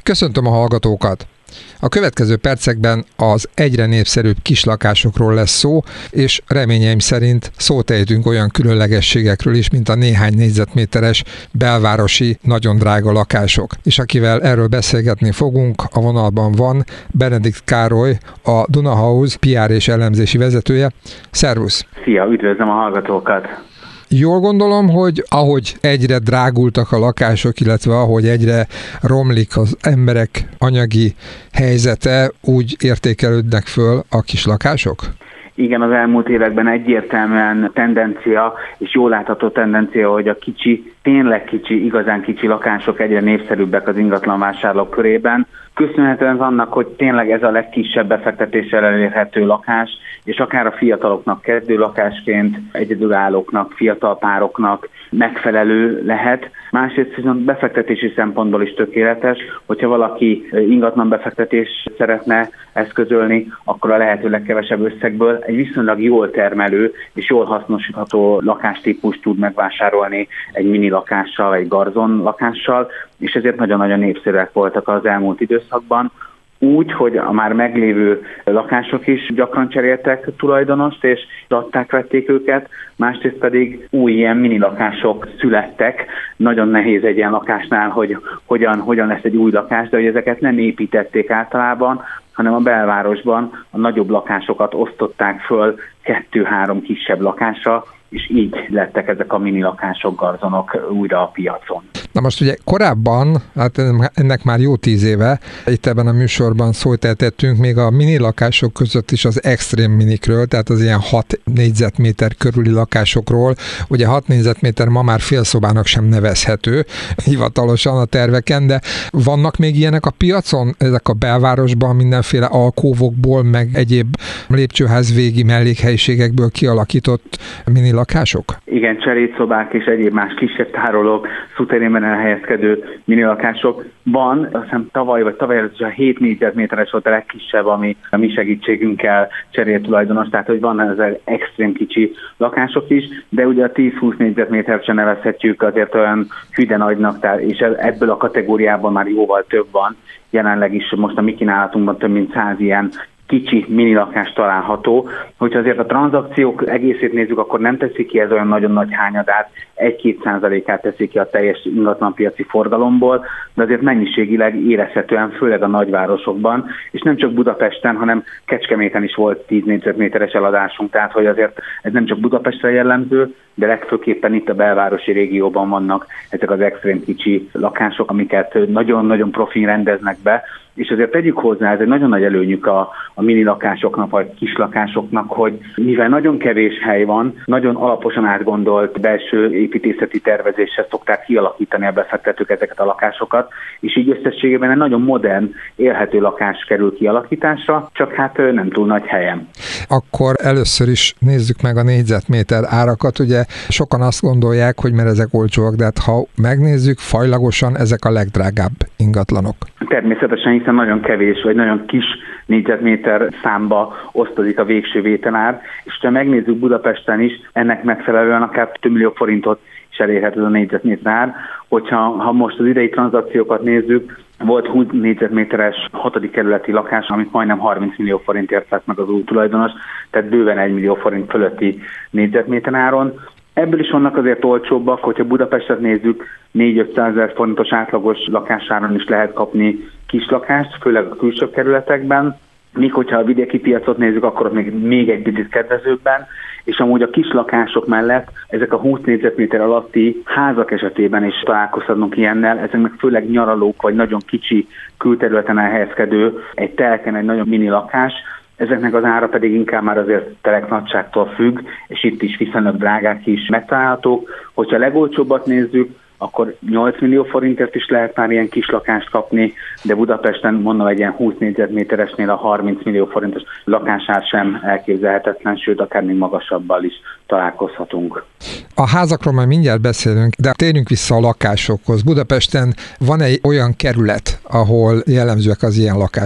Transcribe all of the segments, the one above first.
Köszöntöm a hallgatókat! A következő percekben az egyre népszerűbb kislakásokról lesz szó, és reményeim szerint szót ejtünk olyan különlegességekről is, mint a néhány négyzetméteres belvárosi, nagyon drága lakások. És akivel erről beszélgetni fogunk, a vonalban van Benedikt Károly, a Dunahouse PR és elemzési vezetője. Szervusz! Szia, üdvözlöm a hallgatókat! Jól gondolom, hogy ahogy egyre drágultak a lakások, illetve ahogy egyre romlik az emberek anyagi helyzete, úgy értékelődnek föl a kis lakások? Igen, az elmúlt években egyértelműen tendencia, és jól látható tendencia, hogy a tényleg kicsi, igazán kicsi lakások egyre népszerűbbek az ingatlanvásárlók körében. Köszönhetően annak, hogy tényleg ez a legkisebb befektetéssel elérhető lakás, és akár a fiataloknak kezdő lakásként, egyedülállóknak, fiatal pároknak megfelelő lehet. Másrészt viszont befektetési szempontból is tökéletes, hogyha valaki ingatlan befektetést szeretne eszközölni, akkor a lehető legkevesebb összegből egy viszonylag jól termelő és jól hasznosítható lakástípust tud megvásárolni egy mini lakással, vagy garzon lakással, és ezért nagyon-nagyon népszerűek voltak az elmúlt időszakban. Úgy, hogy a már meglévő lakások is gyakran cseréltek tulajdonost, és vették őket, másrészt pedig új ilyen mini lakások születtek. Nagyon nehéz egy ilyen lakásnál, hogy hogyan lesz egy új lakás, de hogy ezeket nem építették általában, hanem a belvárosban a nagyobb lakásokat osztották föl 2-3 kisebb lakásra, és így lettek ezek a mini lakások, garzonok újra a piacon. Na most ugye korábban, hát ennek már jó 10 éve, itt ebben a műsorban szót ejtettünk még a mini lakások között is az extrém minikről, tehát az ilyen 6 négyzetméter körüli lakásokról. Ugye 6 négyzetméter ma már félszobának sem nevezhető hivatalosan a terveken, de vannak még ilyenek a piacon, ezek a belvárosban mindenféle alkóvokból, meg egyéb lépcsőház végi mellékhelyiségekből kialakított mini lakások? Igen, cselédszobák és egyéb más kisebb tárolók, szuterénben elhelyezkedő mini lakások. Van, azt hiszem tavaly előtt a 7 négyzetméteres volt a legkisebb, ami a mi segítségünkkel cserélt tulajdonos, tehát hogy van ez az extrém kicsi lakások is, de ugye a 10-20 négyzetmétert sem nevezhetjük azért olyan hűde nagynak, és ebből a kategóriában már jóval több van. Jelenleg is most a mi kínálatunkban több mint 100 ilyen kicsi mini lakás található. Hogyha azért a tranzakciók egészét nézzük, akkor nem teszik ki ez olyan nagyon nagy hányadát, 1-2%-át teszik ki a teljes ingatlanpiaci forgalomból, de azért mennyiségileg érezhetően, főleg a nagyvárosokban, és nem csak Budapesten, hanem Kecskeméten is volt 10 négyzetméteres eladásunk, tehát hogy azért ez nem csak Budapestre jellemző, de legfőképpen itt a belvárosi régióban vannak ezek az extrém kicsi lakások, amiket nagyon-nagyon profin rendeznek be, és azért tegyük hozzá, ez egy nagyon nagy előnyük a mini lakásoknak, vagy kis lakásoknak, hogy mivel nagyon kevés hely van, nagyon alaposan átgondolt belső építészeti tervezéssel szokták kialakítani a befektetők ezeket a lakásokat, és így összességében egy nagyon modern, élhető lakás kerül kialakításra, csak hát nem túl nagy helyen. Akkor először is nézzük meg a négyzetméter árakat. Ugye sokan azt gondolják, hogy mert ezek olcsóak, de hát ha megnézzük, fajlagosan ezek a legdrágább ingatlanok. Természetesen, hiszen nagyon kevés, vagy nagyon kis négyzetméter számba osztozik a végső vételár, és ha megnézzük Budapesten is, ennek megfelelően akár 2 millió forintot is elérhető a négyzetméter ár. Hogyha most az idei tranzakciókat nézzük, volt 20 négyzetméteres 6. kerületi lakás, amit majdnem 30 millió forintért vett meg az új tulajdonos, tehát bőven 1 millió forint fölötti négyzetméter áron. Ebből is vannak azért olcsóbbak, hogyha Budapestet nézzük, 4-500 ezer forintos átlagos lakásáron is lehet kapni kis lakást, főleg a külső kerületekben. Míg hogyha a vidéki piacot nézzük, akkor még egy picit kedvezőbben, és amúgy a kis lakások mellett ezek a 20 négyzetméter alatti házak esetében is találkozhatunk ilyennel, ezeknek főleg nyaralók vagy nagyon kicsi külterületen elhelyezkedő, egy telken egy nagyon mini lakás, ezeknek az ára pedig inkább már azért teleknagyságtól függ, és itt is viszonylag drágák is megtalálhatók. Hogyha legolcsóbbat nézzük, akkor 8 millió forintért is lehet már ilyen kis lakást kapni, de Budapesten mondom egy ilyen 20 négyzetméteresnél a 30 millió forintos lakásár sem elképzelhetetlen, sőt akár még magasabbal is találkozhatunk. A házakról már mindjárt beszélünk, de térjünk vissza a lakásokhoz. Budapesten van egy olyan kerület, ahol jellemzőek az ilyen lakások?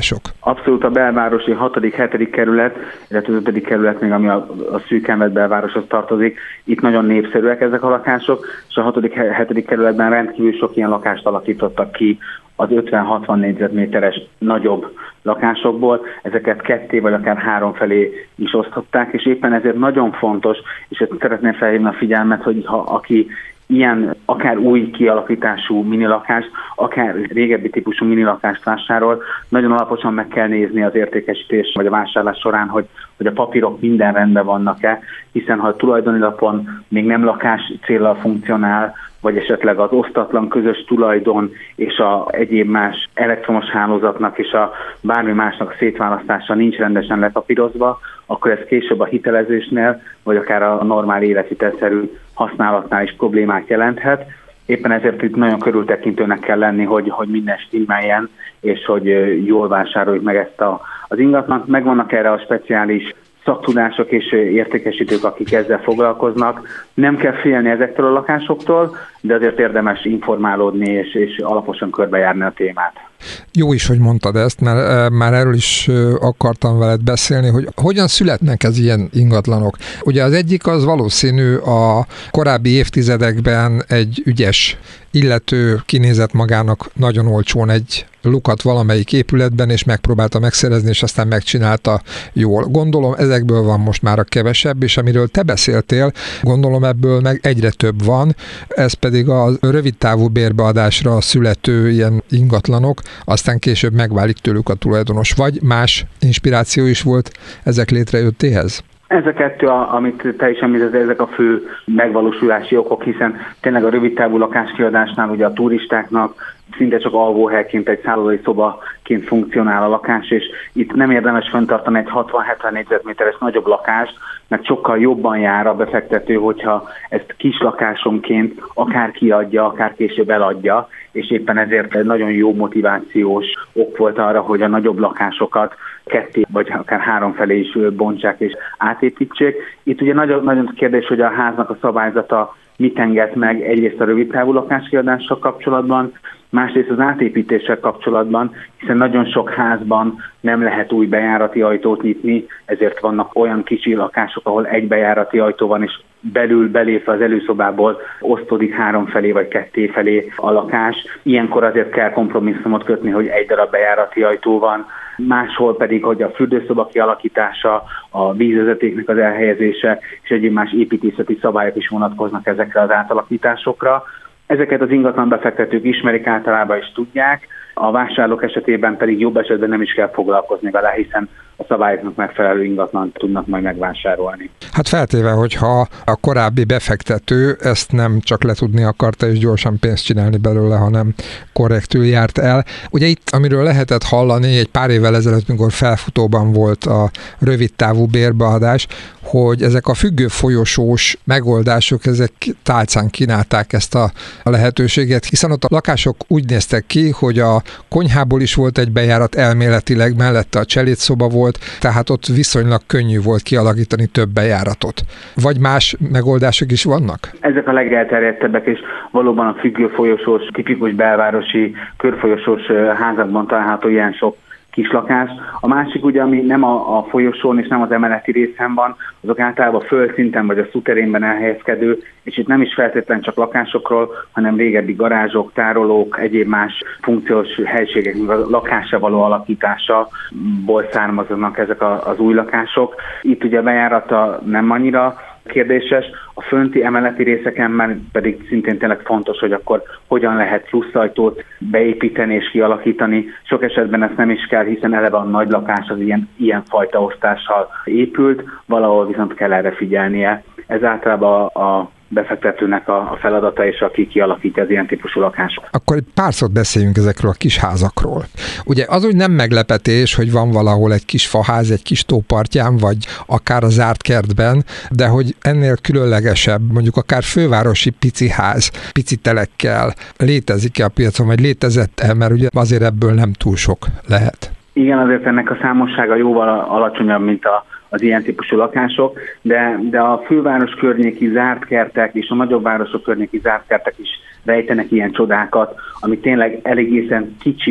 Abszolút a belvárosi 6.-7. kerület, illetve az 5. kerület még, ami a szűkenvet belvároshoz tartozik, itt nagyon népszerűek ezek a lakások, és a 6.-7. kerületben rendkívül sok ilyen lakást alakítottak ki az 50-60 négyzetméteres nagyobb lakásokból, ezeket 2 vagy akár 3 felé is osztották, és éppen ezért nagyon fontos, és ezt szeretném felhívni a figyelmet, hogy ha aki ilyen akár új kialakítású minilakást, akár régebbi típusú minilakást vásárol, nagyon alaposan meg kell nézni az értékesítés vagy a vásárlás során, hogy a papírok minden rendben vannak-e, hiszen ha a tulajdoni lapon még nem lakás céllal funkcionál, vagy esetleg az osztatlan közös tulajdon és a egyéb más elektromos hálózatnak és a bármi másnak a szétválasztása nincs rendesen lepapírozva, akkor ez később a hitelezésnél, vagy akár a normál élethitelszerű használatnál is problémát jelenthet. Éppen ezért itt nagyon körültekintőnek kell lenni, hogy minden stimmeljen, és hogy jól vásároljuk meg ezt az ingatlant. Megvannak erre a speciális szaktudások és értékesítők, akik ezzel foglalkoznak. Nem kell félni ezektől a lakásoktól, de azért érdemes informálódni és alaposan körbejárni a témát. Jó is, hogy mondtad ezt, mert már erről is akartam veled beszélni, hogy hogyan születnek ez ilyen ingatlanok. Ugye az egyik az valószínű a korábbi évtizedekben egy ügyes illető kinézett magának nagyon olcsón egy lukat valamelyik épületben, és megpróbálta megszerezni, és aztán megcsinálta jól. Gondolom, ezekből van most már a kevesebb, és amiről te beszéltél, gondolom ebből meg egyre több van, ez pedig a rövidtávú bérbeadásra születő ilyen ingatlanok, aztán később megválik tőlük a tulajdonos. Vagy más inspiráció is volt ezek létrejöttéhez? Ez a kettő, amit te is említettél, ezek a fő megvalósulási okok, hiszen tényleg a rövidtávú lakáskiadásnál ugye a turistáknak szinte csak alvóhelyként, egy szállodai szobaként funkcionál a lakás, és itt nem érdemes fenntartani egy 60-70 négyzetméteres nagyobb lakást, mert sokkal jobban jár a befektető, hogyha ezt kis lakásonként akár kiadja, akár később eladja, és éppen ezért egy nagyon jó motivációs ok volt arra, hogy a nagyobb lakásokat 2 vagy akár 3 felé is bontsák és átépítsék. Itt ugye nagyon kérdés, hogy a háznak a szabályzata mit enged meg egyrészt a rövidtávú lakáskiadással kapcsolatban, másrészt az átépítéssel kapcsolatban, hiszen nagyon sok házban nem lehet új bejárati ajtót nyitni, ezért vannak olyan kicsi lakások, ahol egy bejárati ajtó van, és belül belépve az előszobából osztódik 3 felé vagy 2 felé a lakás. Ilyenkor azért kell kompromisszumot kötni, hogy egy darab bejárati ajtó van, máshol pedig, hogy a fürdőszoba kialakítása, a vízvezetéknek az elhelyezése és egyéb más építészeti szabályok is vonatkoznak ezekre az átalakításokra. Ezeket az ingatlan befektetők ismerik általában és tudják, a vásárlók esetében pedig jobb esetben nem is kell foglalkozni vele, hiszen a szabályoknak megfelelő ingatlant tudnak majd megvásárolni. Hát feltéve, hogyha a korábbi befektető ezt nem csak letudni akarta és gyorsan pénzt csinálni belőle, hanem korrektül járt el. Ugye itt, amiről lehetett hallani egy pár évvel ezelőtt, mikor felfutóban volt a rövidtávú bérbeadás, hogy ezek a függő folyosós megoldások, ezek tálcán kínálták ezt a lehetőséget, hiszen ott a lakások úgy néztek ki, hogy a konyhából is volt egy bejárat elméletileg, mellette a cselédszoba volt, tehát ott viszonylag könnyű volt kialakítani több bejáratot. Vagy más megoldások is vannak? Ezek a legelterjedtebbek, és valóban a függő folyosós, tipikus belvárosi körfolyosós házakban található ilyen sok kislakás. A másik ugye, ami nem a folyosón és nem az emeleti részen van, azok általában földszinten vagy a szuterénben elhelyezkedő, és itt nem is feltétlenül csak lakásokról, hanem régebbi garázsok, tárolók, egyéb más funkciós helységek, a lakásra való alakításából származnak ezek az új lakások. Itt ugye bejárata nem annyira kérdéses, a fönti emeleti részeken pedig szintén tényleg fontos, hogy akkor hogyan lehet pluszajtót beépíteni és kialakítani. Sok esetben ezt nem is kell, hiszen eleve a nagy lakás az ilyen fajta osztással épült, valahol viszont kell erre figyelnie. Ez általában a befektetőnek a feladata, és aki kialakítja az ilyen típusú lakásokat. Akkor egy pár szót beszéljünk ezekről a kis házakról. Ugye az úgy nem meglepetés, hogy van valahol egy kis faház, egy kis tópartján, vagy akár a zárt kertben, de hogy ennél különlegesebb, mondjuk akár fővárosi pici ház, pici telekkel létezik-e a piacon, vagy létezett-e, mert ugye azért ebből nem túl sok lehet. Igen, azért ennek a számossága jóval alacsonyabb, mint az ilyen típusú lakások, de a főváros környéki zárt kertek és a nagyobb városok környéki zárt kertek is rejtenek ilyen csodákat, ami tényleg egészen kicsi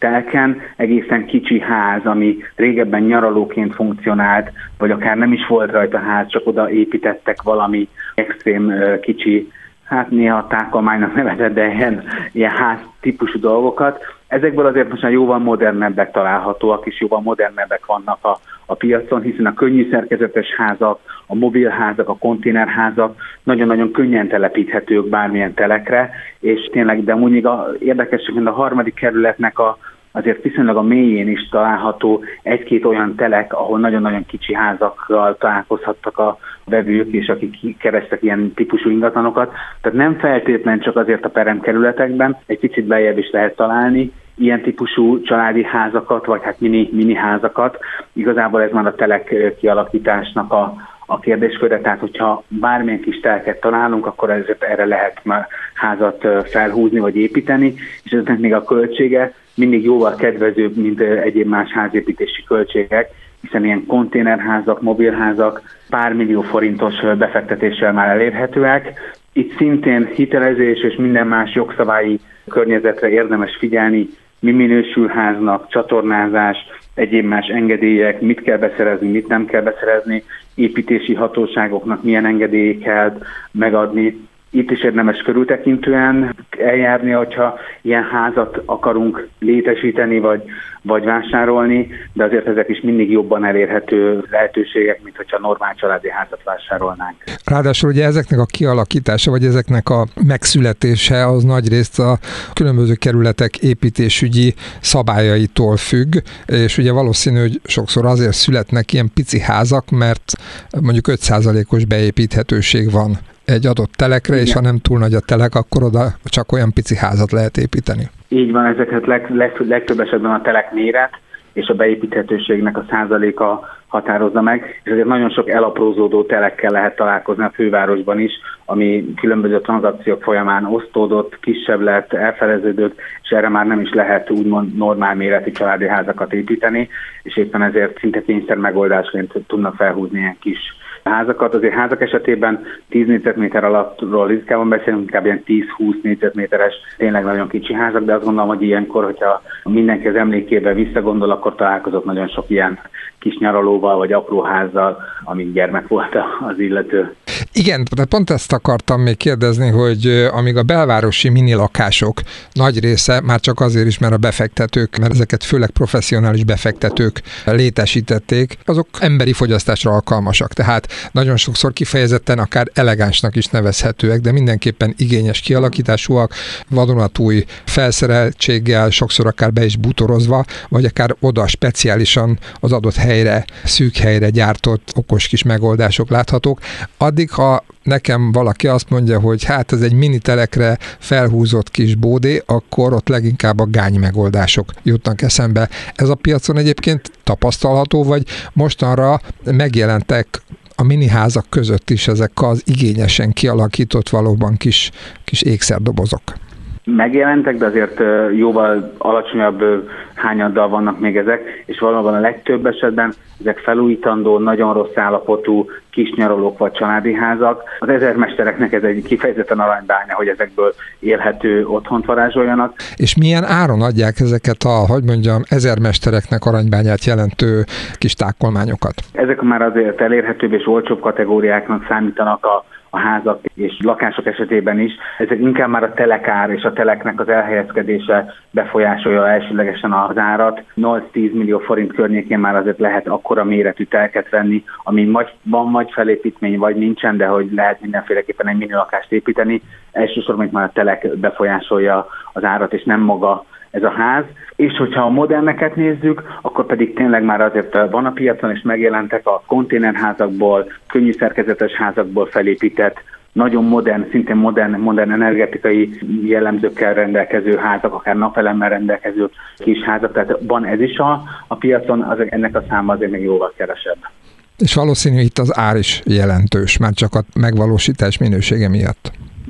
telken egészen kicsi ház, ami régebben nyaralóként funkcionált, vagy akár nem is volt rajta ház, csak oda építettek valami extrém kicsi, hát néha tákolmánynak nevezett, de ilyen ház típusú dolgokat. Ezekből azért most már jóval modernebbek találhatóak, és jóval modernebbek vannak a piacon, hiszen a könnyű szerkezetes házak, a mobilházak, a konténerházak nagyon-nagyon könnyen telepíthetők bármilyen telekre, és tényleg, de úgy érdekes, hogy a harmadik kerületnek azért viszonylag a mélyén is található egy-két olyan telek, ahol nagyon-nagyon kicsi házakkal találkozhattak a vevők, és akik kerestek ilyen típusú ingatlanokat. Tehát nem feltétlen csak azért a peremkerületekben, egy picit beljebb is lehet találni ilyen típusú családi házakat, vagy hát mini házakat. Igazából ez már a telek kialakításnak a kérdésköre, tehát hogyha bármilyen kis telket találunk, akkor ezért erre lehet már házat felhúzni vagy építeni, és eznek még a költsége mindig jóval kedvezőbb, mint egyéb más házépítési költségek, hiszen ilyen konténerházak, mobilházak pár millió forintos befektetéssel már elérhetőek. Itt szintén hitelezés és minden más jogszabályi környezetre érdemes figyelni, mi minősül háznak, csatornázás, egyéb más engedélyek, mit kell beszerezni, mit nem kell beszerezni, építési hatóságoknak milyen engedélyt kell megadni. Itt is érdemes körültekintően eljárni, hogyha ilyen házat akarunk létesíteni, vagy vásárolni, de azért ezek is mindig jobban elérhető lehetőségek, mint hogyha normál családi házat vásárolnánk. Ráadásul ugye ezeknek a kialakítása, vagy ezeknek a megszületése az nagyrészt a különböző kerületek építésügyi szabályaitól függ, és ugye valószínű, hogy sokszor azért születnek ilyen pici házak, mert mondjuk 5%-os beépíthetőség van egy adott telekre, igen. És ha nem túl nagy a telek, akkor oda csak olyan pici házat lehet építeni. Így van, ezeket legtöbb esetben a telek méret és a beépíthetőségnek a százaléka határozza meg, és ezért nagyon sok elaprózódó telekkel lehet találkozni a fővárosban is, ami különböző tranzakciók folyamán osztódott, kisebb lett, elfeleződött, és erre már nem is lehet úgymond normál méretű családi házakat építeni, és éppen ezért szinte kényszer megoldásként tudnak felhúzni ilyen kis házakat. Azért házak esetében 10 négyzetméter alattról ritkában beszélünk, inkább ilyen 10-20 négyzetméteres, tényleg nagyon kicsi házak, de azt gondolom, hogy ilyenkor, hogyha mindenki az emlékébe visszagondol, akkor találkozott nagyon sok ilyen kis nyaralóval, vagy apró házzal, amíg gyermek volt az illető. Igen, de pont ezt akartam még kérdezni, hogy amíg a belvárosi mini lakások nagy része, már csak azért is, mert a befektetők, mert ezeket főleg professzionális befektetők létesítették, azok emberi fogyasztásra alkalmasak. Tehát nagyon sokszor kifejezetten akár elegánsnak is nevezhetőek, de mindenképpen igényes kialakításúak, vadonatúj felszereltséggel, sokszor akár be is butorozva, vagy akár oda speciálisan az adott helyre, szűk helyre gyártott okos kis megoldások láthatók. Addig, ha nekem valaki azt mondja, hogy hát ez egy mini telekre felhúzott kis bódé, akkor ott leginkább a gány megoldások jutnak eszembe. Ez a piacon egyébként tapasztalható, vagy mostanra megjelentek a mini házak között is ezek az igényesen kialakított valóban kis ékszerdobozok? Megjelentek, de azért jóval alacsonyabb hányaddal vannak még ezek, és valóban a legtöbb esetben ezek felújítandó, nagyon rossz állapotú kis nyaralók vagy családi házak. Az ezermestereknek ez egy kifejezetten aranybánya, hogy ezekből élhető otthont varázsoljanak. És milyen áron adják ezeket ezermestereknek aranybányát jelentő kis tákolmányokat? Ezek már azért elérhetőbb és olcsóbb kategóriáknak számítanak a házak és lakások esetében is. Ezek inkább már a telekár és a teleknek az elhelyezkedése befolyásolja elsőlegesen az árat. 8-10 millió forint környékén már azért lehet akkora méretű telket venni, ami vagy felépítmény, vagy nincsen, de hogy lehet mindenféleképpen egy mini lakást építeni. Elsősorban már a telek befolyásolja az árat, és nem maga ez a ház. És hogyha a moderneket nézzük, akkor pedig tényleg már azért van a piacon, és megjelentek a konténerházakból, könnyű szerkezetes házakból felépített, nagyon modern, szintén modern energetikai jellemzőkkel rendelkező házak, akár napelemmel rendelkező kis házak, tehát van ez is a piacon, ennek a száma azért még jóval kevesebb. És valószínű itt az ár is jelentős, már csak a megvalósítás minősége miatt.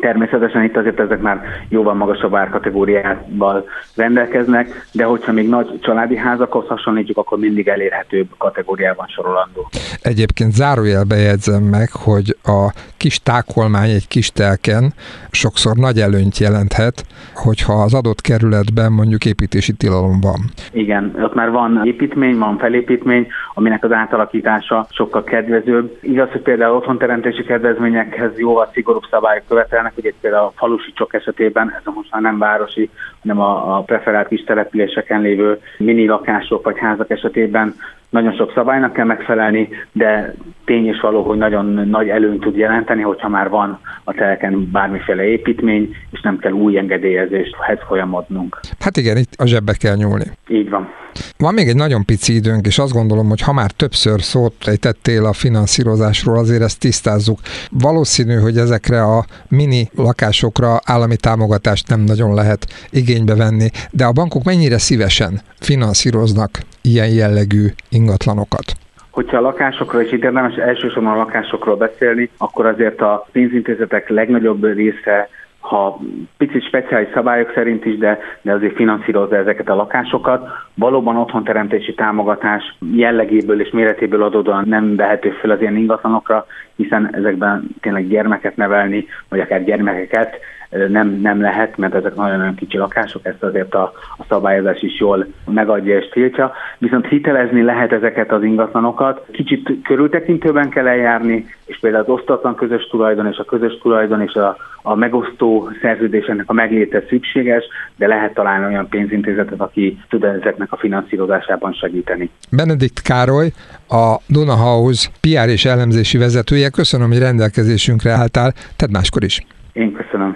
Természetesen itt azért ezek már jóval magasabb árkategóriával rendelkeznek, de hogyha még nagy családi házakhoz hasonlítjuk, akkor mindig elérhetőbb kategóriában sorolandó. Egyébként zárójelbe jegyzem meg, hogy a kis tákolmány egy kis telken sokszor nagy előnyt jelenthet, hogyha az adott kerületben mondjuk építési tilalom van. Igen, ott már van építmény, van felépítmény, aminek az átalakítása sokkal kedvezőbb. Igaz, hogy például otthonteremtési kedvezményekhez jóval szigorúbb szabályok követelnek, ugye például a falusi csok esetében, ez most már nem városi, hanem a preferált kis településeken lévő mini lakások vagy házak esetében nagyon sok szabálynak kell megfelelni, de tény is való, hogy nagyon nagy előnyt tud jelenteni, hogyha már van a telken bármiféle építmény, és nem kell új engedélyezéshez folyamodnunk. Hát igen, itt a zsebbe kell nyúlni. Így van. Van még egy nagyon pici időnk, és azt gondolom, hogy ha már többször szót ejtettél a finanszírozásról, azért ezt tisztázzuk. Valószínű, hogy ezekre a mini lakásokra állami támogatást nem nagyon lehet igénybe venni, de a bankok mennyire szívesen finanszíroznak ilyen jellegű ingatlanokat? Hogyha a lakásokról is érdemes elsősorban a lakásokról beszélni, akkor azért a pénzintézetek legnagyobb része, ha picit speciális szabályok szerint is, de azért finanszírozza ezeket a lakásokat. Valóban otthonteremtési támogatás jellegéből és méretéből adódóan nem vehető fel az ilyen ingatlanokra, hiszen ezekben tényleg gyermeket nevelni, vagy akár gyermekeket nem lehet, mert ezek nagyon kicsi lakások, ezt azért a szabályozás is jól megadja és tiltja. Viszont hitelezni lehet ezeket az ingatlanokat. Kicsit körültekintőben kell eljárni, és például az osztatlan közös tulajdon és a közös tulajdon és a megosztó szerződéseknek a megléte szükséges, de lehet találni olyan pénzintézetet, aki tud ezeknek a finanszírozásában segíteni. Benedikt Károly, a Duna House PR és elemzési vezetője. Köszönöm, hogy rendelkezésünkre álltál. Tedd máskor is. Én köszönöm.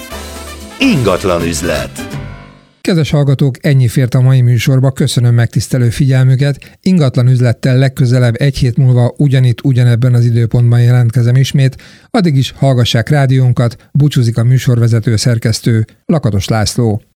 Ingatlan üzlet. Kedves hallgatók, ennyi fért a mai műsorba, köszönöm megtisztelő figyelmüket. Ingatlan üzlettel legközelebb egy hét múlva ugyanebben az időpontban jelentkezem ismét. Addig is hallgassák rádiónkat, búcsúzik a műsorvezető szerkesztő Lakatos László.